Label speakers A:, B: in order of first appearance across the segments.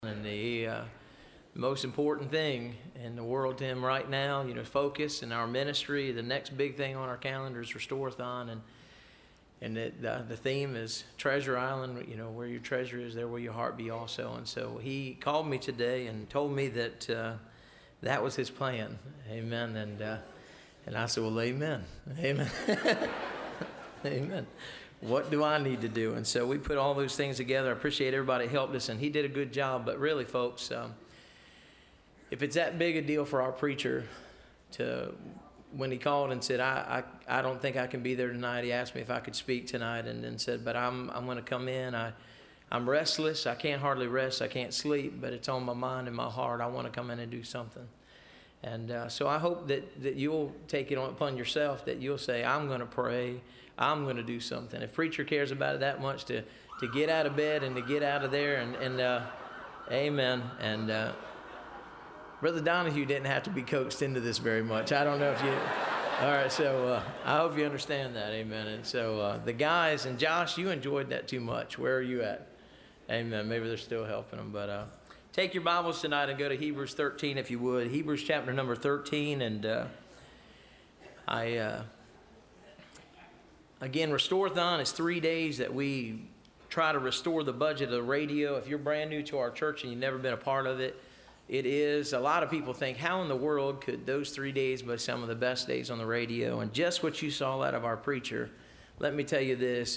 A: And the most important thing in the world to him right now, focus in our ministry. The next big thing on our calendar is Restore-a-thon, and the theme is Treasure Island. Where your treasure is, there will your heart be also. And so he called me today and told me that that was his plan. Amen. And I said, well, amen. Amen. Amen. What do I need to do? And so we put all those things together. I appreciate everybody that helped us, and he did a good job. But really, folks, if it's that big a deal for our preacher when he called and said, I don't think I can be there tonight. He asked me if I could speak tonight, and then said, but I'm going to come in. I'm restless. I can't hardly rest. I can't sleep, but it's on my mind and my heart. I want to come in and do something. And so I hope that you'll take it upon yourself, that you'll say, I'm going to pray. I'm going to do something. If preacher cares about it that much, to get out of bed and to get out of there, and amen. And Brother Donahue didn't have to be coaxed into this very much. I don't know if you... All right, so I hope you understand that, amen. And so the guys, and Josh, you enjoyed that too much. Where are you at? Amen. Maybe they're still helping them, but... Take your Bibles tonight and go to Hebrews 13 if you would. Hebrews chapter number 13. And again, Restore-a-thon is 3 days that we try to restore the budget of the radio. If you're brand new to our church and you've never been a part of it, it is. A lot of people think, how in the world could those 3 days be some of the best days on the radio? And just what you saw out of our preacher, let me tell you this,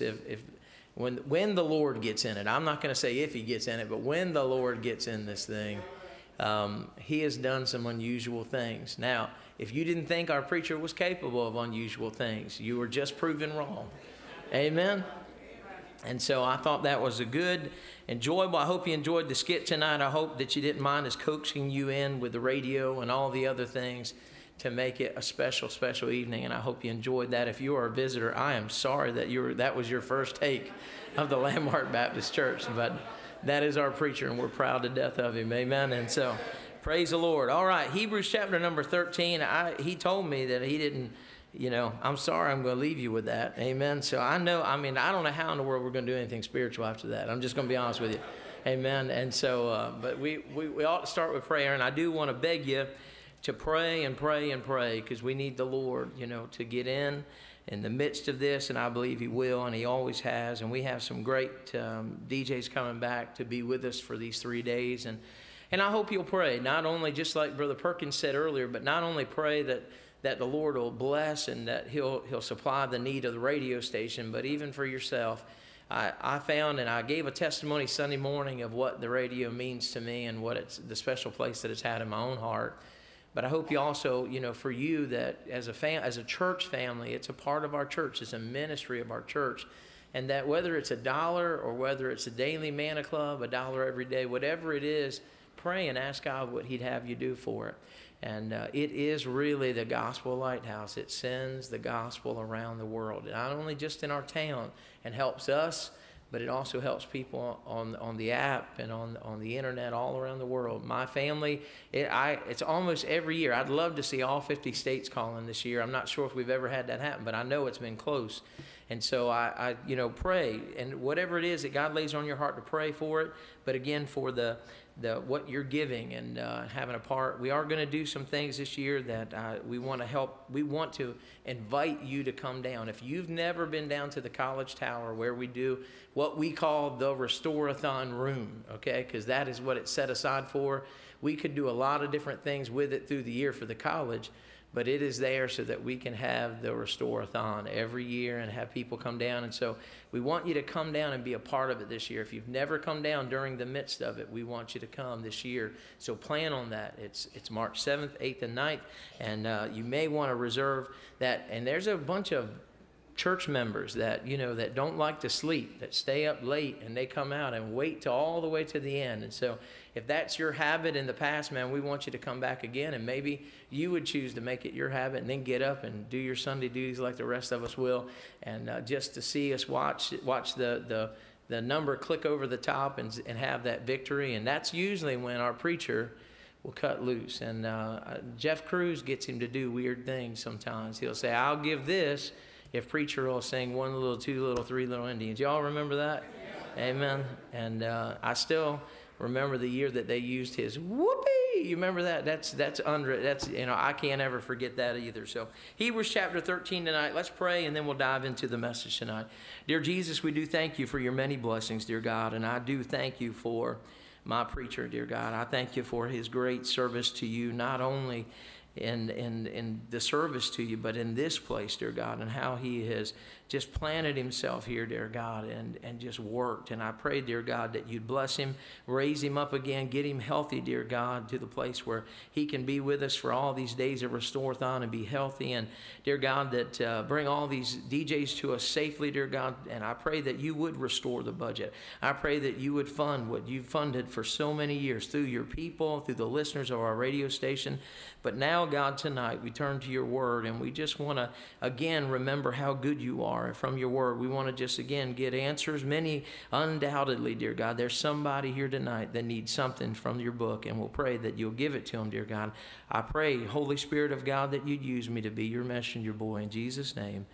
A: when the Lord gets in it, I'm not going to say if he gets in it, but when the Lord gets in this thing, he has done some unusual things. Now, if you didn't think our preacher was capable of unusual things, you were just proven wrong. Amen? And so I thought that was a good, enjoyable. I hope you enjoyed the skit tonight. I hope that you didn't mind us coaxing you in with the radio and all the other things to make it a special, special evening, and I hope you enjoyed that. If you are a visitor, I am sorry that was your first take of the Landmark Baptist Church, but that is our preacher, and we're proud to death of him, amen. And so, praise the Lord. All right, Hebrews chapter number 13, he told me that he didn't, I'm sorry, I'm going to leave you with that, amen. So I don't know how in the world we're going to do anything spiritual after that. I'm just going to be honest with you, amen. And so, but we ought to start with prayer, and I do want to beg you to pray and pray and pray, because we need the Lord, to get in the midst of this, and I believe he will, and he always has. And we have some great DJs coming back to be with us for these 3 days, and I hope you'll pray, not only just like Brother Perkins said earlier, but not only pray that the Lord will bless and that he'll supply the need of the radio station, but even for yourself. I found, and I gave a testimony Sunday morning of what the radio means to me and what the special place that it's had in my own heart. But I hope you also, for you, that as a church family, it's a part of our church, it's a ministry of our church, and that whether it's $1 or whether it's a daily manna club, $1 every day, whatever it is, pray and ask God what he'd have you do for it. And it is really the gospel lighthouse. It sends the gospel around the world, not only just in our town, and helps us, but it also helps people on the app and on the internet all around the world. My family, it's almost every year. I'd love to see all 50 states calling this year. I'm not sure if we've ever had that happen, but I know it's been close. And so I pray, and whatever it is that God lays on your heart to pray for it. But again, for the what you're giving and having a part. We are going to do some things this year that we want to help. We want to invite you to come down. If you've never been down to the College Tower, where we do what we call the Restore-a-thon room, okay, because that is what it's set aside for. We could do a lot of different things with it through the year for the college, but it is there so that we can have the Restore-a-thon every year and have people come down. And so we want you to come down and be a part of it this year. If you've never come down during the midst of it, we want you to come this year. So plan on that. It's March 7th, 8th, and 9th, and you may want to reserve that. And there's a bunch of church members that that don't like to sleep, that stay up late, and they come out and wait till all the way to the end. And so if that's your habit in the past, man, we want you to come back again, and maybe you would choose to make it your habit and then get up and do your Sunday duties like the rest of us will, and just to see us watch the number click over the top and have that victory. And that's usually when our preacher will cut loose. And Jeff Cruz gets him to do weird things sometimes. He'll say, I'll give this if preacher will sing 1 little, 2 little, 3 little Indians. Y'all remember that? Yeah. Amen. And I still remember the year that they used his whoopee. You remember that? That's I can't ever forget that either. So Hebrews chapter 13 tonight. Let's pray and then we'll dive into the message tonight. Dear Jesus, we do thank you for your many blessings, dear God, and I do thank you for my preacher, dear God. I thank you for his great service to you, not only in the service to you, but in this place, dear God, and how he has just planted himself here, dear God, and just worked. And I pray, dear God, that you'd bless him, raise him up again, get him healthy, dear God, to the place where he can be with us for all these days of Restore-thon and be healthy. And dear God, that bring all these DJs to us safely, dear God. And I pray that you would restore the budget. I pray that you would fund what you've funded for so many years through your people, through the listeners of our radio station. But now, God, tonight we turn to your word, and we just want to, again, remember how good you are from your word. We want to just, again, get answers. Many, undoubtedly, dear God, there's somebody here tonight that needs something from your book, and we'll pray that you'll give it to them, dear God. I pray, Holy Spirit of God, that you'd use me to be your messenger boy. In Jesus' name,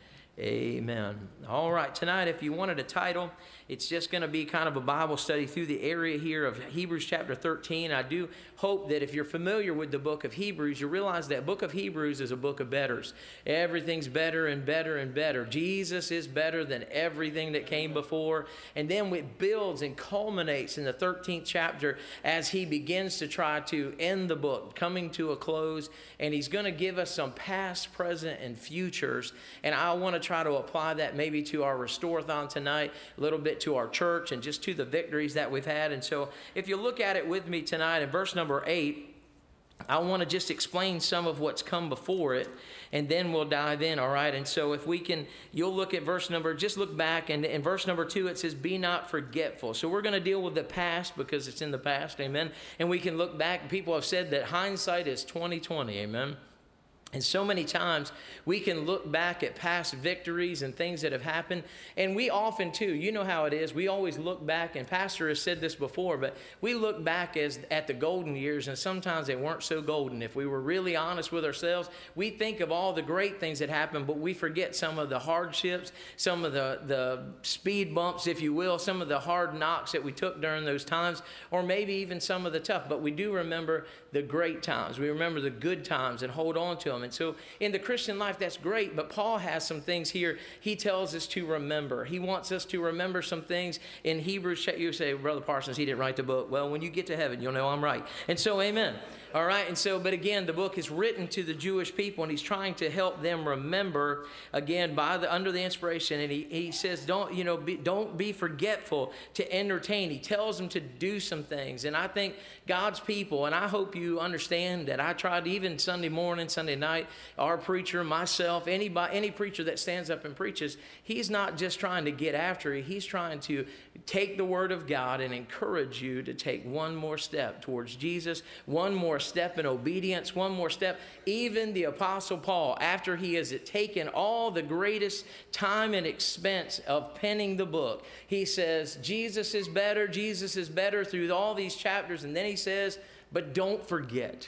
A: amen. All right, tonight, if you wanted a title, it's just going to be kind of a Bible study through the area here of Hebrews chapter 13. I do hope that if you're familiar with the book of Hebrews, you realize that book of Hebrews is a book of betters. Everything's better and better and better. Jesus is better than everything that came before. And then it builds and culminates in the 13th chapter as he begins to try to end the book, coming to a close. And he's going to give us some past, present, and futures. And I want to try to apply that maybe to our Restore-thon tonight, a little bit to our church, and just to the victories that we've had. And so if you look at it with me tonight in verse number 8, I want to just explain some of what's come before it, and then we'll dive in, all right? And so if we can, you'll look at just look back, and in verse number 2, it says, be not forgetful. So we're going to deal with the past because it's in the past, amen? And we can look back. People have said that hindsight is 20/20, amen? And so many times we can look back at past victories and things that have happened. And we often too, you know how it is. We always look back, and Pastor has said this before, but we look back at the golden years, and sometimes they weren't so golden. If we were really honest with ourselves, we think of all the great things that happened, but we forget some of the hardships, some of the speed bumps, if you will, some of the hard knocks that we took during those times, or maybe even some of the tough. But we do remember the great times. We remember the good times and hold on to them. And so in the Christian life, that's great, but Paul has some things here he tells us to remember. He wants us to remember some things in Hebrews. You say, Brother Parsons, he didn't write the book. Well, when you get to heaven, you'll know I'm right. And so, amen. All right, and so, but again, the book is written to the Jewish people, and he's trying to help them remember, again, under the inspiration, and he says, don't be forgetful to entertain. He tells them to do some things, and I think God's people, and I hope you understand that I tried, even Sunday morning, Sunday night, our preacher, myself, any preacher that stands up and preaches, he's not just trying to get after you, he's trying to take the word of God and encourage you to take one more step towards Jesus, one more step in obedience, one more step. Even the Apostle Paul, after he has taken all the greatest time and expense of penning the book, he says, Jesus is better through all these chapters. And then he says, but don't forget.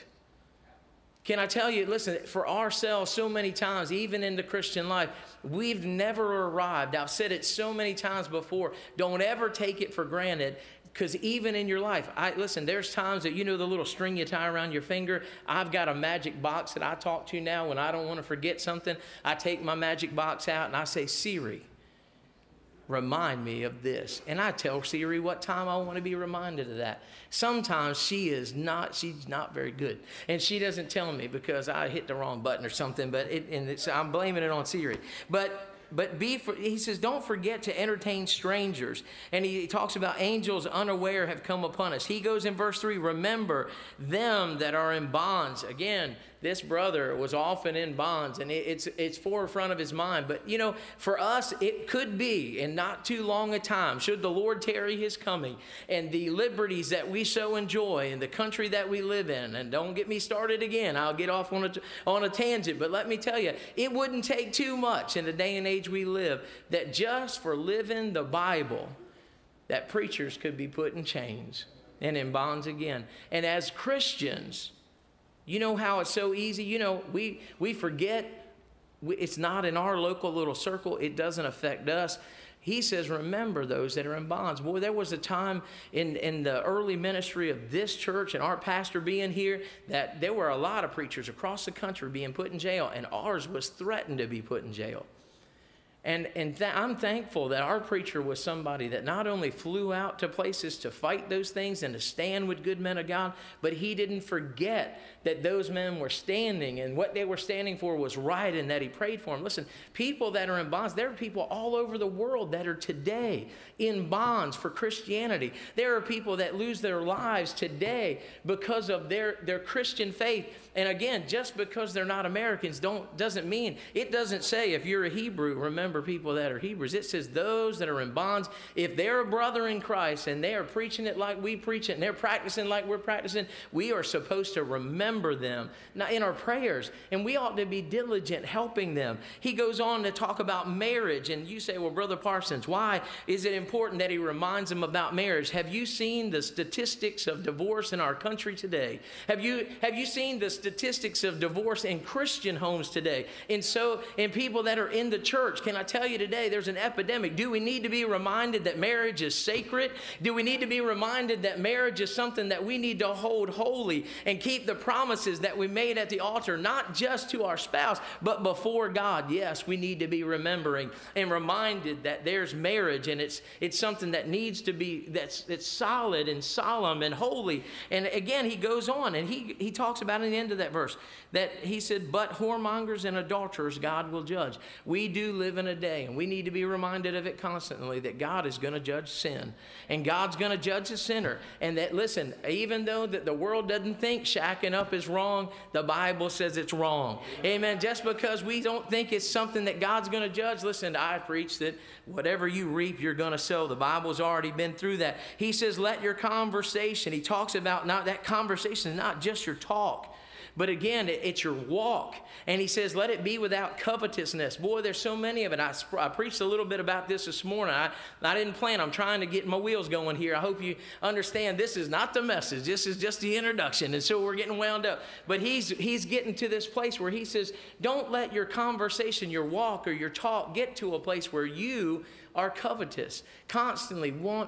A: Can I tell you, listen, for ourselves, so many times, even in the Christian life, we've never arrived. I've said it so many times before. Don't ever take it for granted. Because even in your life, listen, there's times that, the little string you tie around your finger. I've got a magic box that I talk to now when I don't want to forget something. I take my magic box out and I say, Siri, remind me of this. And I tell Siri what time I want to be reminded of that. Sometimes she's not very good. And she doesn't tell me because I hit the wrong button or something, but I'm blaming it on Siri. But he says, don't forget to entertain strangers. And he talks about angels unaware have come upon us. He goes in verse 3, remember them that are in bonds. Again, this brother was often in bonds, and it's forefront of his mind. But, for us, it could be in not too long a time, should the Lord tarry his coming, and the liberties that we so enjoy in the country that we live in. And don't get me started again. I'll get off on a tangent. But let me tell you, it wouldn't take too much in the day and age we live that just for living the Bible, that preachers could be put in chains and in bonds again. And as Christians, you know how it's so easy? We forget. It's not in our local little circle. It doesn't affect us. He says, remember those that are in bonds. Boy, there was a time in the early ministry of this church and our pastor being here that there were a lot of preachers across the country being put in jail, and ours was threatened to be put in jail. And I'm thankful that our preacher was somebody that not only flew out to places to fight those things and to stand with good men of God, but he didn't forget that those men were standing, and what they were standing for was right, and that he prayed for them. Listen, people that are in bonds, there are people all over the world that are today in bonds for Christianity. There are people that lose their lives today because of their Christian faith. And again, just because they're not Americans doesn't mean, it doesn't say if you're a Hebrew, remember people that are Hebrews. It says those that are in bonds, if they're a brother in Christ and they are preaching it like we preach it and they're practicing like we're practicing, we are supposed to remember them in our prayers, and we ought to be diligent helping them. He goes on to talk about marriage, and you say, well, Brother Parsons, why is it important that he reminds them about marriage? Have you seen the statistics of divorce in our country today? Have you seen the statistics of divorce in Christian homes today? And so, in people that are in the church, can I tell you today, there's an epidemic. Do we need to be reminded that marriage is sacred? Do we need to be reminded that marriage is something that we need to hold holy and keep the promises that we made at the altar, not just to our spouse, but before God? Yes, we need to be remembering and reminded that there's marriage, and it's something that needs to be, that's solid and solemn and holy. And again, he goes on, and he talks about in the end of that verse, that he said, but whoremongers and adulterers God will judge. We do live in a day, and we need to be reminded of it constantly, that God is going to judge sin, and God's going to judge the sinner. And that, listen, even though that the world doesn't think shacking up is wrong, the Bible says it's wrong. Amen. Just because we don't think it's something that God's going to judge, listen, I preach that whatever you reap, you're going to sow. The Bible's already been through that. He says, let your conversation, he talks about not that conversation is not just your talk, but again, it's your walk. And he says, let it be without covetousness. Boy, there's so many of it. I preached a little bit about this morning. I didn't plan. I'm trying to get my wheels going here. I hope you understand this is not the message. This is just the introduction. And so we're getting wound up. But he's getting to this place where he says, don't let your conversation, your walk, or your talk get to a place where you are covetous, constantly want.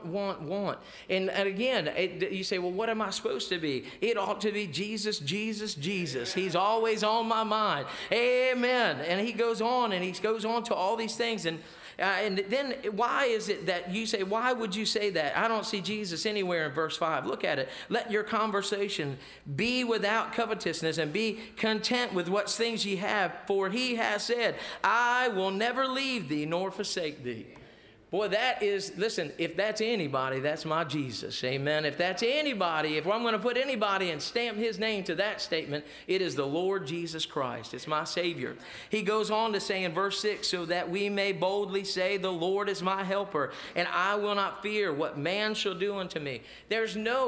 A: And again, you say, well, what am I supposed to be? It ought to be Jesus, Jesus, Jesus. He's always on my mind. Amen. And he goes on to all these things. And then why is it that you say, why would you say that? I don't see Jesus anywhere in verse 5. Look at it. Let your conversation be without covetousness, and be content with what things ye have. For he has said, I will never leave thee nor forsake thee. Boy, that is, listen, if that's anybody, that's my Jesus. Amen. If that's anybody, if I'm going to put anybody and stamp his name to that statement, it is the Lord Jesus Christ. It's my Savior. He goes on to say in verse 6, so that we may boldly say, the Lord is my helper, and I will not fear what man shall do unto me. There's no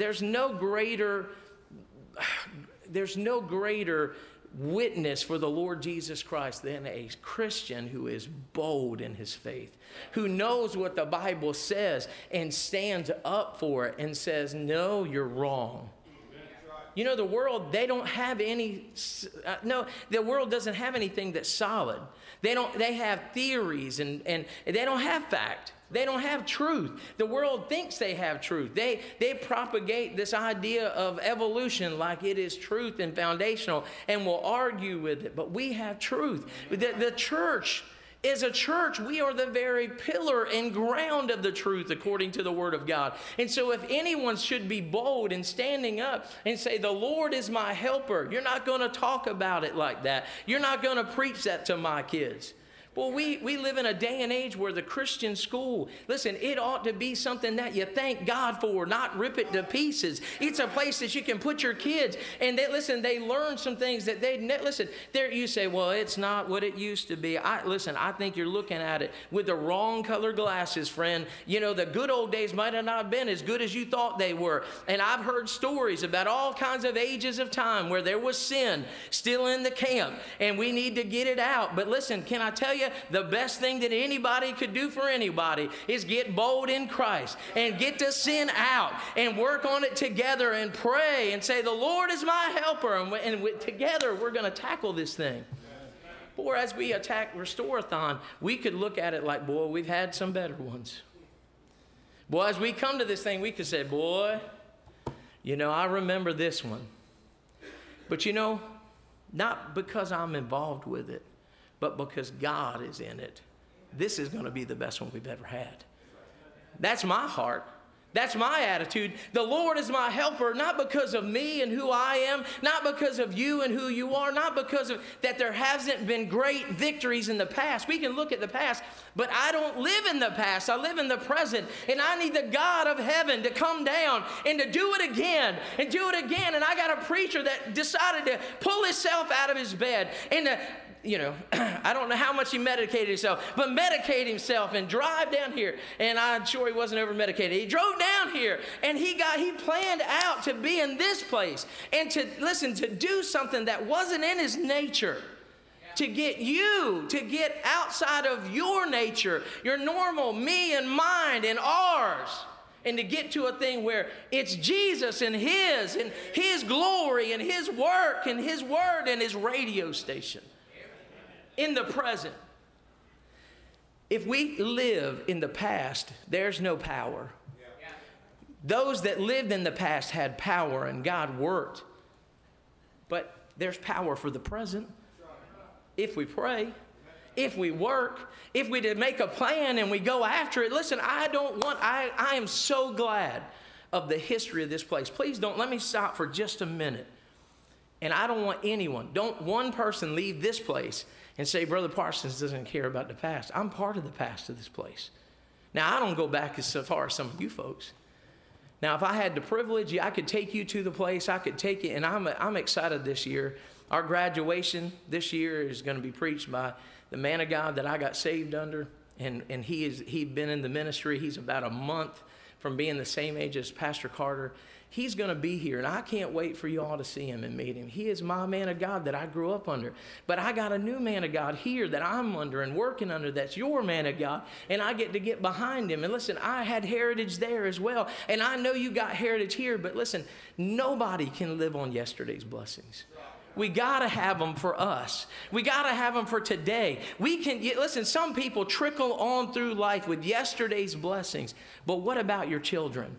A: greater witness for the Lord Jesus Christ than a Christian who is bold in his faith, who knows what the Bible says and stands up for it and says, no, you're wrong. You know, the world, they don't have any, the world doesn't have anything that's solid. They have theories and they don't have fact. They don't have truth. The world thinks they have truth. They propagate this idea of evolution like it is truth and foundational, and will argue with it. But we have truth. The church is a church. We are the very pillar and ground of the truth according to the Word of God. And so if anyone should be bold in standing up and say, the Lord is my helper, you're not going to talk about it like that. You're not going to preach that to my kids. Well, we live in a day and age where the Christian school, listen, it ought to be something that you thank God for, not rip it to pieces. It's a place that you can put your kids, and they learn some things that there you say, well, it's not what it used to be. I think you're looking at it with the wrong color glasses, friend. You know, the good old days might have not been as good as you thought they were. And I've heard stories about all kinds of ages of time where there was sin still in the camp, and we need to get it out. But listen, can I tell you, the best thing that anybody could do for anybody is get bold in Christ and get to sin out and work on it together and pray and say, the Lord is my helper. And together we're going to tackle this thing. Or as we attack Restore-a-thon, we could look at it like, boy, we've had some better ones. Boy, as we come to this thing, we could say, boy, I remember this one. But not because I'm involved with it, but because God is in it. This is going to be the best one we've ever had. That's my heart. That's my attitude. The Lord is my helper, not because of me and who I am, not because of you and who you are, not because of that there hasn't been great victories in the past. We can look at the past, but I don't live in the past. I live in the present, and I need the God of heaven to come down and to do it again and do it again. And I got a preacher that decided to pull himself out of his bed and to I don't know how much he medicated himself, but medicate himself and drive down here. And I'm sure he wasn't over medicated. He drove down here and he planned out to be in this place and to do something that wasn't in his nature. To get you to get outside of your nature, your normal me and mine and ours. And to get to a thing where it's Jesus and his glory and his work and his word and his radio station. In the present. If we live in the past, there's no power. Those that lived in the past had power and God worked. But there's power for the present. If we pray, if we work, if we make a plan and we go after it. Listen, I am so glad of the history of this place. Please let me stop for just a minute. And I don't want don't one person leave this place and say, Brother Parsons doesn't care about the past. I'm part of the past of this place. Now, I don't go back as far as some of you folks. Now, if I had the privilege, I could take you to the place. I could take it, and I'm excited this year. Our graduation this year is going to be preached by the man of God that I got saved under, and he'd been in the ministry. He's about a month from being the same age as Pastor Carter. He's going to be here, and I can't wait for you all to see him and meet him. He is my man of God that I grew up under. But I got a new man of God here that I'm under and working under that's your man of God, and I get behind him. And listen, I had heritage there as well, and I know you got heritage here, but listen, nobody can live on yesterday's blessings. We got to have them for us. We got to have them for today. Listen, some people trickle on through life with yesterday's blessings, but what about your children?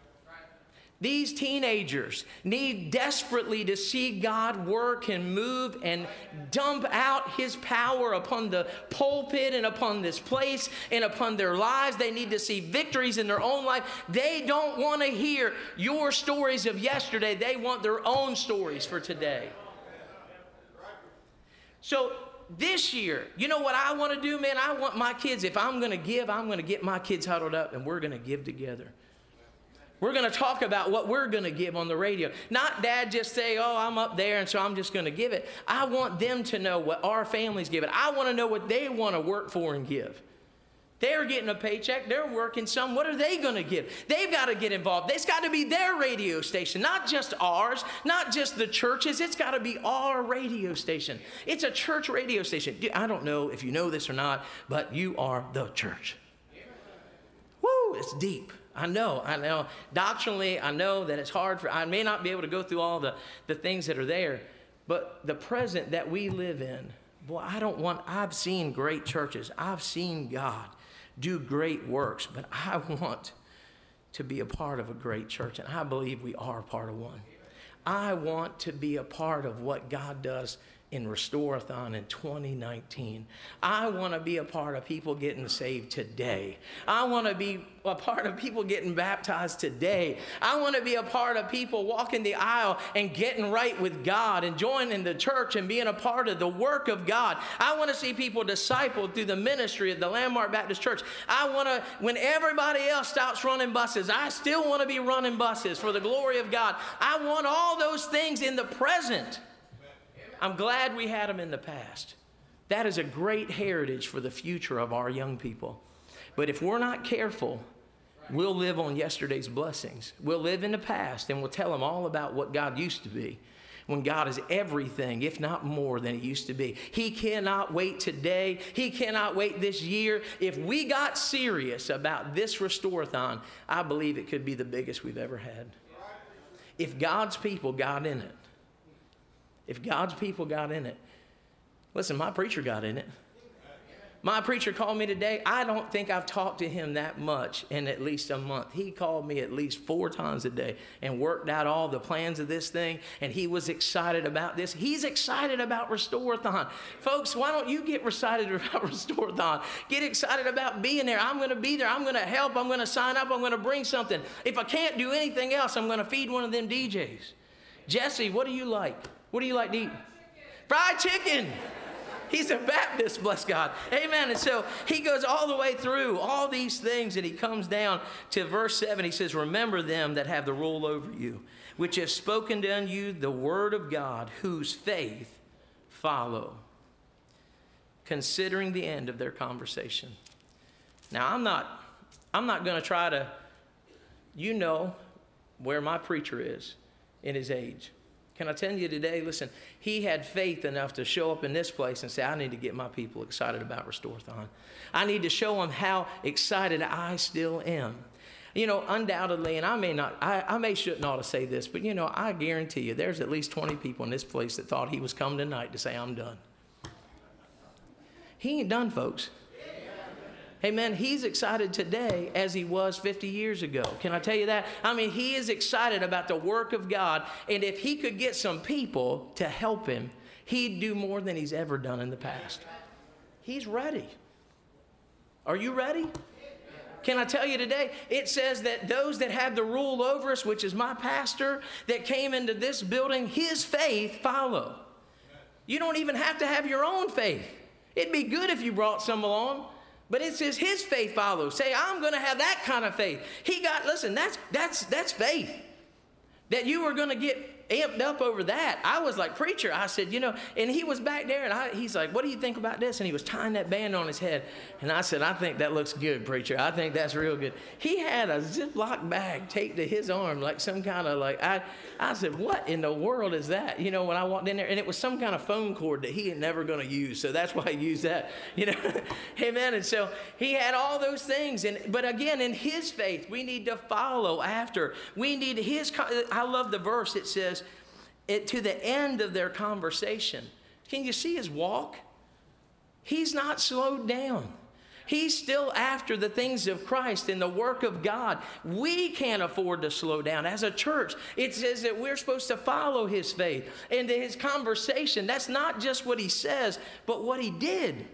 A: These teenagers need desperately to see God work and move and dump out his power upon the pulpit and upon this place and upon their lives. They need to see victories in their own life. They don't want to hear your stories of yesterday. They want their own stories for today. So this year, you know what I want to do, man? I want my kids, if I'm going to give, I'm going to get my kids huddled up and we're going to give together. We're going to talk about what we're going to give on the radio. Not dad just say, oh, I'm up there and so I'm just going to give it. I want them to know what our families give it. I want to know what they want to work for and give. They're getting a paycheck. They're working some. What are they going to give? They've got to get involved. It's got to be their radio station, not just ours, not just the churches. It's got to be our radio station. It's a church radio station. I don't know if you know this or not, but you are the church. Woo, it's deep. I know. Doctrinally, I know that it's hard I may not be able to go through all the things that are there, but the present that we live in, boy, I've seen great churches. I've seen God do great works, but I want to be a part of a great church, and I believe we are part of one. I want to be a part of what God does in Restore-a-thon in 2019. I want to be a part of people getting saved today. I want to be a part of people getting baptized today. I want to be a part of people walking the aisle and getting right with God and joining the church and being a part of the work of God. I want to see people discipled through the ministry of the Landmark Baptist Church. I want to, when everybody else stops running buses, I still want to be running buses for the glory of God. I want all those things in the present. I'm glad we had them in the past. That is a great heritage for the future of our young people. But if we're not careful, we'll live on yesterday's blessings. We'll live in the past and we'll tell them all about what God used to be, when God is everything, if not more than He used to be. He cannot wait today. He cannot wait this year. If we got serious about this Restore-a-thon, I believe it could be the biggest we've ever had. If God's people got in it. If God's people got in it, Listen, my preacher got in it. My preacher called me today. I don't think I've talked to him that much in at least a month. He called me at least 4 times a day and worked out all the plans of this thing, and he was excited about this. He's excited about Restore-a-thon. Folks, why don't you get excited about Restore-a-thon? Get excited about being there. I'm going to be there. I'm going to help. I'm going to sign up. I'm going to bring something. If I can't do anything else, I'm going to feed one of them DJs. Jesse, what do you like? What do you like to eat? Fried chicken. He's a Baptist, bless God. Amen. And so he goes all the way through all these things, and he comes down to verse 7. He says, remember them that have the rule over you, which have spoken unto you the word of God, whose faith follow, considering the end of their conversation. Now, I'm not going to try to, you know where my preacher is in his age. Can I tell you today, listen, he had faith enough to show up in this place and say, I need to get my people excited about Restore-a-thon. I need to show them how excited I still am. You know, undoubtedly, and I may shouldn't ought to say this, but you know, I guarantee you there's at least 20 people in this place that thought he was coming tonight to say, I'm done. He ain't done, folks. Amen. He's excited today as he was 50 years ago. Can I tell you that? I mean, he is excited about the work of God. And if he could get some people to help him, he'd do more than he's ever done in the past. He's ready. Are you ready? Can I tell you today, it says that those that have the rule over us, which is my pastor that came into this building, his faith follow. You don't even have to have your own faith. It'd be good if you brought some along. But it says his faith follows. Say, I'm going to have that kind of faith. Listen, that's faith. That you were going to get amped up over that. I was like, preacher, I said, you know, and he was back there, and he's like, what do you think about this? And he was tying that band on his head. And I said, I think that looks good, preacher. I think that's real good. He had a Ziploc bag taped to his arm, like some kind of I said, what in the world is that? You know, when I walked in there, and it was some kind of phone cord that he ain't never going to use. So that's why he used that, you know. Amen. And so he had all those things. But again, in his faith, we need to follow after. We need I love the verse. It says, to the end of their conversation. Can you see his walk? He's not slowed down. He's still after the things of Christ and the work of God. We can't afford to slow down. As a church, it says that we're supposed to follow his faith and his conversation. That's not just what he says, but what he did.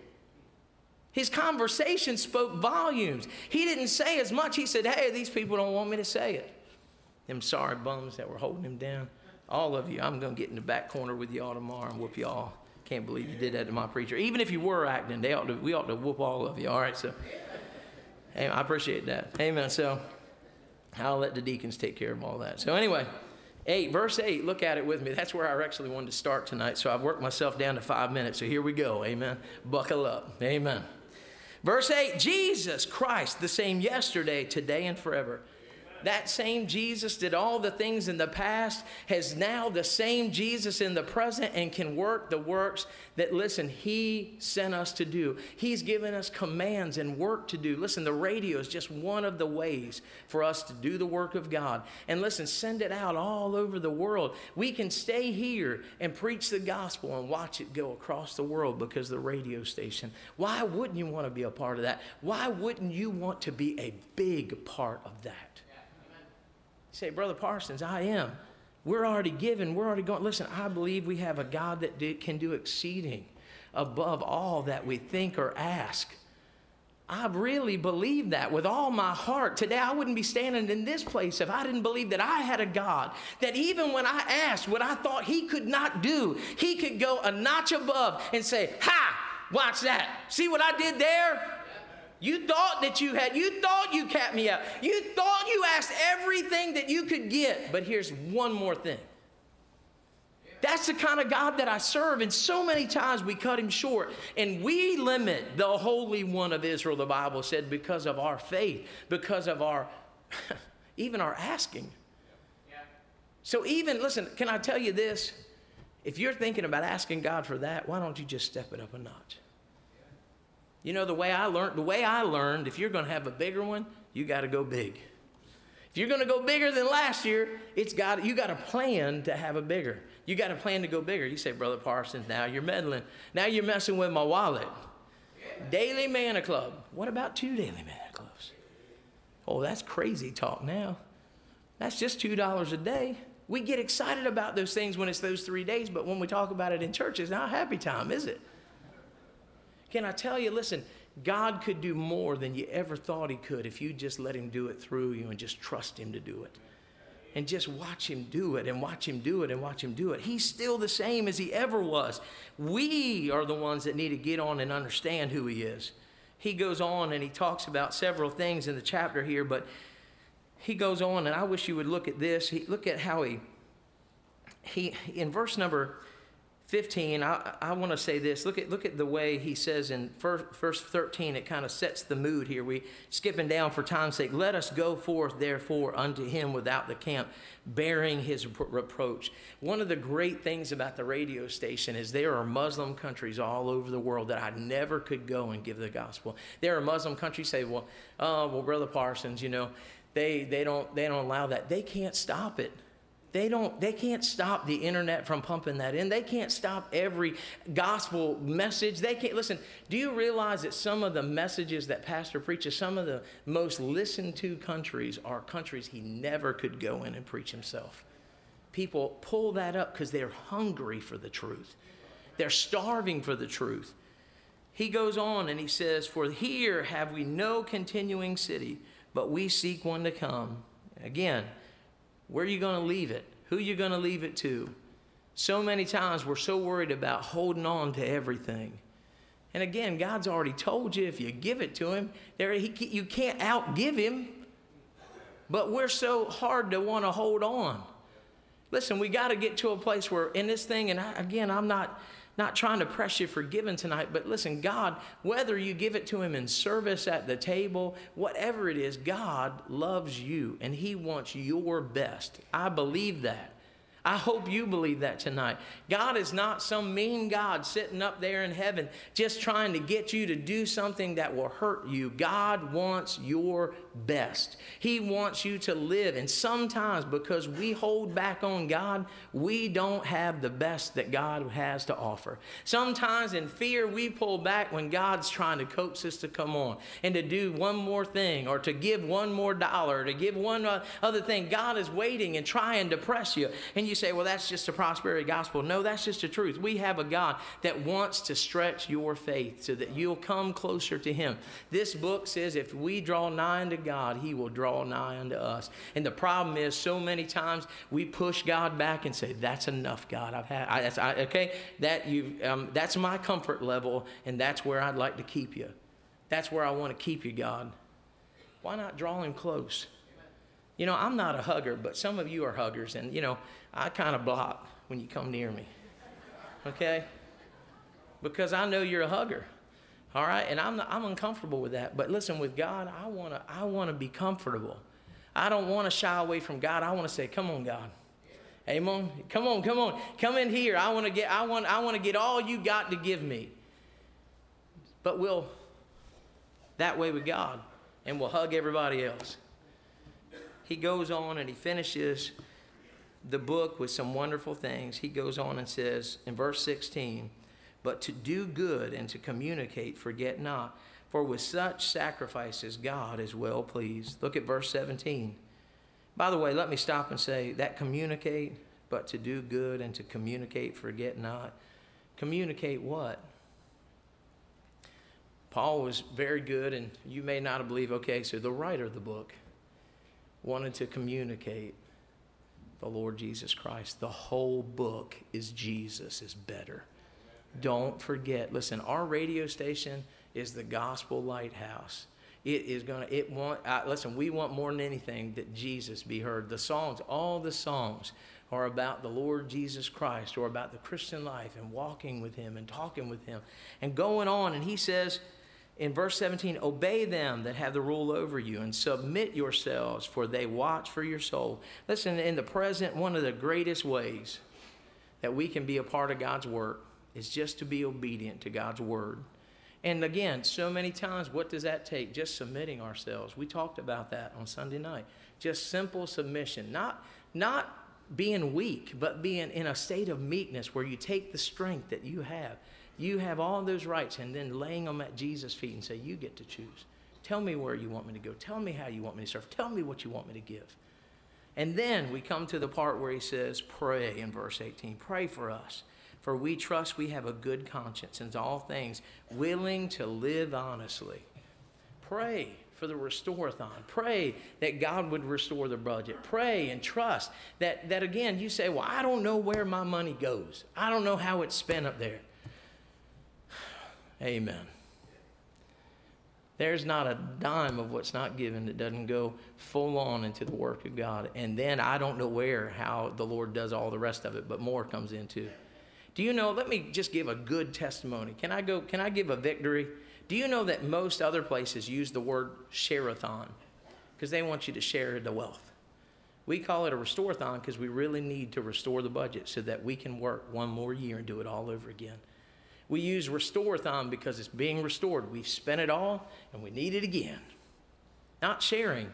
A: His conversation spoke volumes. He didn't say as much. He said, hey, these people don't want me to say it. Them sorry bums that were holding him down. All of you, I'm going to get in the back corner with y'all tomorrow and whoop y'all. Can't believe you did that to my preacher. Even if you were acting, we ought to whoop all of you. All right, so hey, I appreciate that. Amen. So I'll let the deacons take care of all that. So anyway, verse 8, look at it with me. That's where I actually wanted to start tonight. So I've worked myself down to 5 minutes. So here we go. Amen. Buckle up. Amen. Verse 8, Jesus Christ, the same yesterday, today, and forever. That same Jesus did all the things in the past, has now the same Jesus in the present, and can work the works that, listen, he sent us to do. He's given us commands and work to do. Listen, the radio is just one of the ways for us to do the work of God. And listen, send it out all over the world. We can stay here and preach the gospel and watch it go across the world because of the radio station. Why wouldn't you want to be a part of that? Why wouldn't you want to be a big part of that? You say, Brother Parsons, I am. We're already given. We're already going. Listen, I believe we have a God that can do exceeding above all that we think or ask. I really believe that with all my heart. Today, I wouldn't be standing in this place if I didn't believe that I had a God that even when I asked what I thought he could not do, he could go a notch above and say, ha, watch that. See what I did there? You thought you capped me out. You thought you asked everything that you could get. But here's one more thing. That's the kind of God that I serve. And so many times we cut him short. And we limit the Holy One of Israel, the Bible said, because of our faith, because of even our asking. So even, listen, can I tell you this? If you're thinking about asking God for that, why don't you just step it up a notch? You know, the way I learned, if you're going to have a bigger one, you got to go big. If you're going to go bigger than last year, you got to plan to have a bigger. You got to plan to go bigger. You say, Brother Parsons, now you're meddling. Now you're messing with my wallet. Daily Manna Club. What about 2 daily Manna Clubs? Oh, that's crazy talk now. That's just $2 a day. We get excited about those things when it's those 3 days, but when we talk about it in church, it's not a happy time, is it? Can I tell you, listen, God could do more than you ever thought he could if you just let him do it through you and just trust him to do it. And just watch him do it and watch him do it and watch him do it. He's still the same as he ever was. We are the ones that need to get on and understand who he is. He goes on and he talks about several things in the chapter here, but he goes on, and I wish you would look at this. Look at how he in verse number 15, I want to say this. Look at the way he says in verse 13, it kind of sets the mood here. We skipping down for time's sake. Let us go forth, therefore, unto him without the camp, bearing his reproach. One of the great things about the radio station is there are Muslim countries all over the world that I never could go and give the gospel. There are Muslim countries say, well, Brother Parsons, you know, they don't allow that. They can't stop it. They can't stop the internet from pumping that in. They can't stop every gospel message. They can't, listen, do you realize that some of the messages that pastor preaches, some of the most listened to countries are countries he never could go in and preach himself? People pull that up because they're hungry for the truth. They're starving for the truth. He goes on and he says, for here have we no continuing city, but we seek one to come. Again, where are you going to leave it? Who are you going to leave it to? So many times we're so worried about holding on to everything. And again, God's already told you if you give it to him, you can't outgive him. But we're so hard to want to hold on. Listen, we got to get to a place where in this thing, and I'm not trying to press you for giving tonight, but listen, God, whether you give it to him in service at the table, whatever it is, God loves you and he wants your best. I believe that. I hope you believe that tonight. God is not some mean God sitting up there in heaven just trying to get you to do something that will hurt you. God wants your best. He wants you to live. And sometimes because we hold back on God, we don't have the best that God has to offer. Sometimes in fear, we pull back when God's trying to coax us to come on and to do one more thing or to give one more dollar, or to give one other thing. God is waiting and trying to press you. And you say, well, that's just a prosperity gospel. No, that's just the truth. We have a God that wants to stretch your faith so that you'll come closer to him. This book says if we draw nigh unto God, he will draw nigh unto us. And the problem is so many times we push God back and say, that's enough, God. That's my comfort level, and that's where I'd like to keep you. That's where I want to keep you, God. Why not draw him close? You know, I'm not a hugger, but some of you are huggers, and, you know, I kind of block when you come near me, okay? Because I know you're a hugger, all right? And I'm uncomfortable with that. But listen, with God, I want to be comfortable. I don't want to shy away from God. I want to say, come on, God. Amen. Come on. Come in here. I want to get all you got to give me. But we'll that way with God, and we'll hug everybody else. He goes on and he finishes the book with some wonderful things. He goes on and says in verse 16, but to do good and to communicate, forget not, for with such sacrifices God is well pleased. Look at verse 17. By the way, let me stop and say that communicate, but to do good and to communicate, forget not. Communicate what? Paul was very good, and you may not believe, okay, so the writer of the book wanted to communicate the Lord Jesus Christ. The whole book is Jesus is better. Don't forget. Listen, our radio station is the Gospel Lighthouse. Listen, we want more than anything that Jesus be heard. The songs, all the songs are about the Lord Jesus Christ, or about the Christian life and walking with him and talking with him and going on. And he says, in verse 17, obey them that have the rule over you and submit yourselves, for they watch for your soul. Listen, in the present, one of the greatest ways that we can be a part of God's work is just to be obedient to God's word. And again, so many times, what does that take? Just submitting ourselves. We talked about that on Sunday night. Just simple submission. Not being weak, but being in a state of meekness where you take the strength that you have. You have all those rights, and then laying them at Jesus' feet and say, you get to choose. Tell me where you want me to go. Tell me how you want me to serve. Tell me what you want me to give. And then we come to the part where he says, pray in verse 18. Pray for us. For we trust we have a good conscience in all things, willing to live honestly. Pray for the Restore-a-thon. Pray that God would restore the budget. Pray and trust that again, you say, well, I don't know where my money goes. I don't know how it's spent up there. Amen. There's not a dime of what's not given that doesn't go full on into the work of God. And then I don't know how the Lord does all the rest of it, but more comes into. Do you know, let me just give a good testimony. Can I give a victory? Do you know that most other places use the word share-a-thon? Because they want you to share the wealth. We call it a restore-a-thon because we really need to restore the budget so that we can work one more year and do it all over again. We use restore-a-thon because it's being restored. We've spent it all and we need it again. Not sharing.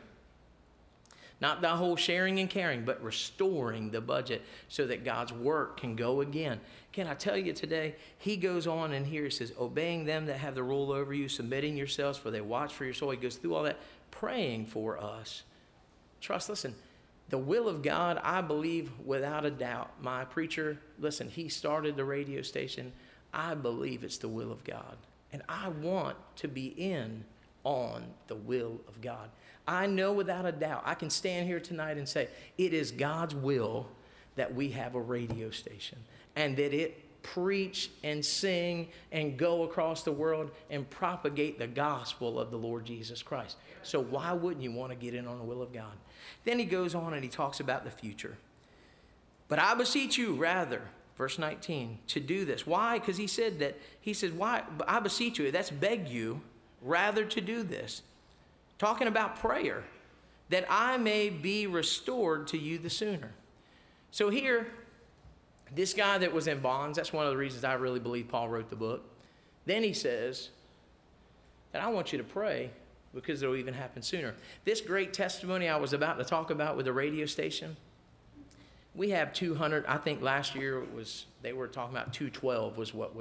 A: Not the whole sharing and caring, but restoring the budget so that God's work can go again. Can I tell you today, he goes on in here, he says, obeying them that have the rule over you, submitting yourselves, for they watch for your soul. He goes through all that, praying for us. Trust, listen, the will of God, I believe without a doubt. My preacher, listen, he started the radio station. I believe it's the will of God. And I want to be in on the will of God. I know without a doubt, I can stand here tonight and say, it is God's will that we have a radio station and that it preach and sing and go across the world and propagate the gospel of the Lord Jesus Christ. So why wouldn't you want to get in on the will of God? Then he goes on and he talks about the future. But I beseech you rather, verse 19, to do this. Why? Because he said, why? I beseech you, that's beg you, rather to do this. Talking about prayer, that I may be restored to you the sooner. So here, this guy that was in bonds, that's one of the reasons I really believe Paul wrote the book. Then he says that I want you to pray because it'll even happen sooner. This great testimony I was about to talk about with the radio station, we have 200, I think last year they were talking about 212 was what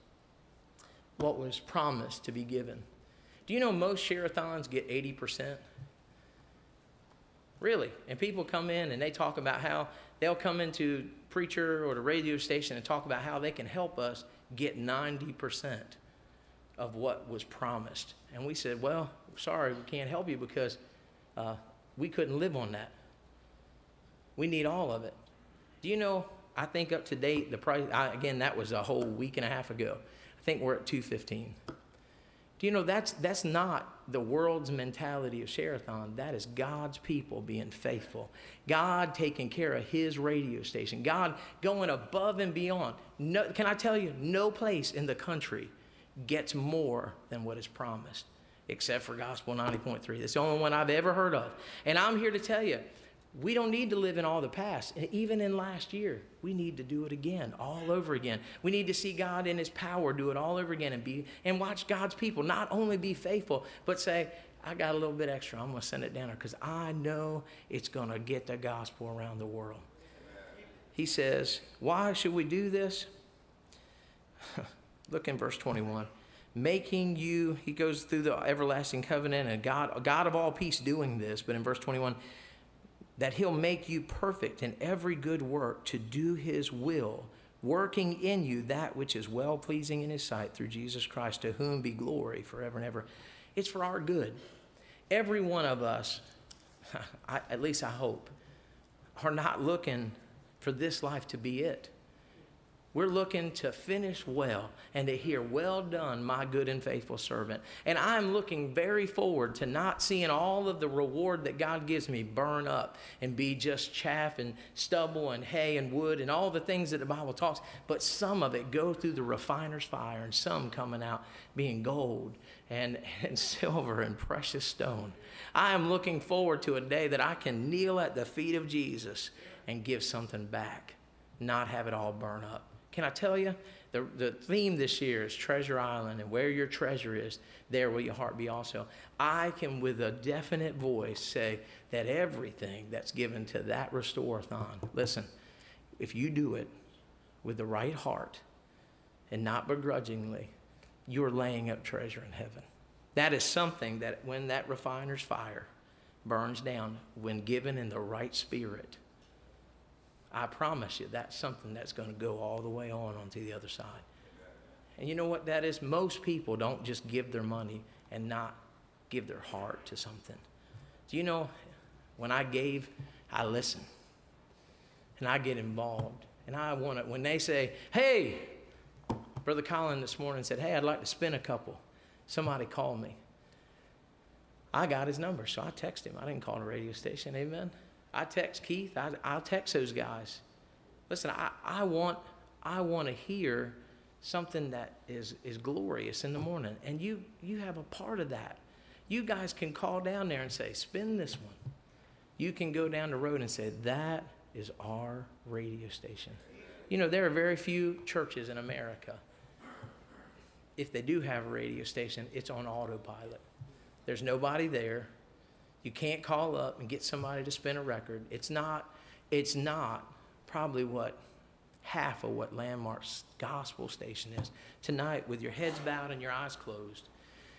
A: was promised to be given. Do you know most share-a-thons get 80%? Really? And people come in and they talk about how they'll come into preacher or the radio station and talk about how they can help us get 90% of what was promised. And we said, well, sorry, we can't help you because we couldn't live on that. We need all of it. Do you know, I think up to date, the price, again, that was a whole week and a half ago. I think we're at $215. Do you know that's not the world's mentality of share-a-thon. That is God's people being faithful. God taking care of his radio station. God going above and beyond. No, can I tell you, no place in the country gets more than what is promised, except for Gospel 90.3. That's the only one I've ever heard of. And I'm here to tell you, we don't need to live in all the past. And even in last year, we need to do it again, all over again. We need to see God in his power do it all over again and watch God's people not only be faithful, but say, I got a little bit extra. I'm going to send it down there because I know it's going to get the gospel around the world. He says, why should we do this? Look in verse 21. Making you, he goes through the everlasting covenant and God of all peace doing this. But in verse 21, that he'll make you perfect in every good work to do his will, working in you that which is well-pleasing in his sight through Jesus Christ, to whom be glory forever and ever. It's for our good. Every one of us, at least I hope, are not looking for this life to be it. We're looking to finish well and to hear, well done, my good and faithful servant. And I'm looking very forward to not seeing all of the reward that God gives me burn up and be just chaff and stubble and hay and wood and all the things that the Bible talks, but some of it go through the refiner's fire and some coming out being gold and silver and precious stone. I am looking forward to a day that I can kneel at the feet of Jesus and give something back, not have it all burn up. Can I tell you, the theme this year is Treasure Island, and where your treasure is, there will your heart be also. I can, with a definite voice, say that everything that's given to that Restore-a-thon, listen, if you do it with the right heart and not begrudgingly, you're laying up treasure in heaven. That is something that when that refiner's fire burns down, when given in the right spirit, I promise you that's something that's going to go all the way onto the other side. And you know what that is? Most people don't just give their money and not give their heart to something. Do you know, when I gave, I listen. And I get involved. And I want to, when they say, hey, Brother Colin this morning said, hey, I'd like to spin a couple. Somebody called me. I got his number, so I text him. I didn't call the radio station, amen? I text Keith. I'll text those guys. Listen, I want to hear something that is glorious in the morning. And you have a part of that. You guys can call down there and say, spin this one. You can go down the road and say, that is our radio station. You know, there are very few churches in America. If they do have a radio station, it's on autopilot. There's nobody there. You can't call up and get somebody to spin a record. It's not probably what half of what Landmark's gospel station is. Tonight, with your heads bowed and your eyes closed,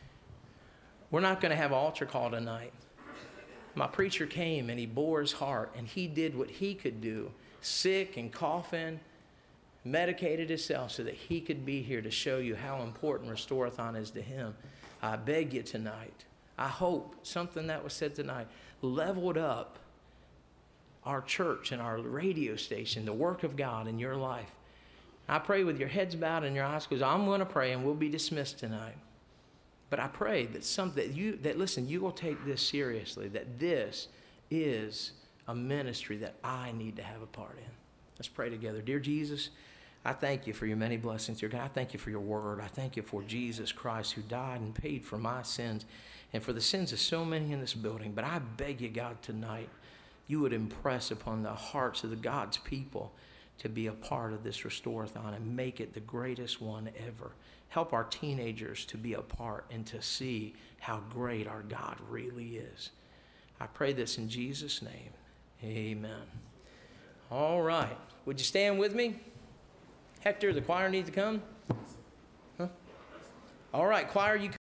A: we're not going to have altar call tonight. My preacher came and he bore his heart and he did what he could do, sick and coughing, medicated himself so that he could be here to show you how important Restore-a-thon is to him. I beg you tonight, I hope something that was said tonight leveled up our church and our radio station, the work of God in your life. I pray with your heads bowed and your eyes closed. I'm going to pray and we'll be dismissed tonight. But I pray that listen, you will take this seriously, that this is a ministry that I need to have a part in. Let's pray together. Dear Jesus, I thank you for your many blessings. Dear God, I thank you for your word. I thank you for Jesus Christ who died and paid for my sins and for the sins of so many in this building. But I beg you, God, tonight, you would impress upon the hearts of the God's people to be a part of this Restore-a-thon and make it the greatest one ever. Help our teenagers to be a part and to see how great our God really is. I pray this in Jesus' name. Amen. All right. Would you stand with me? Hector, the choir needs to come. Huh? All right, choir, you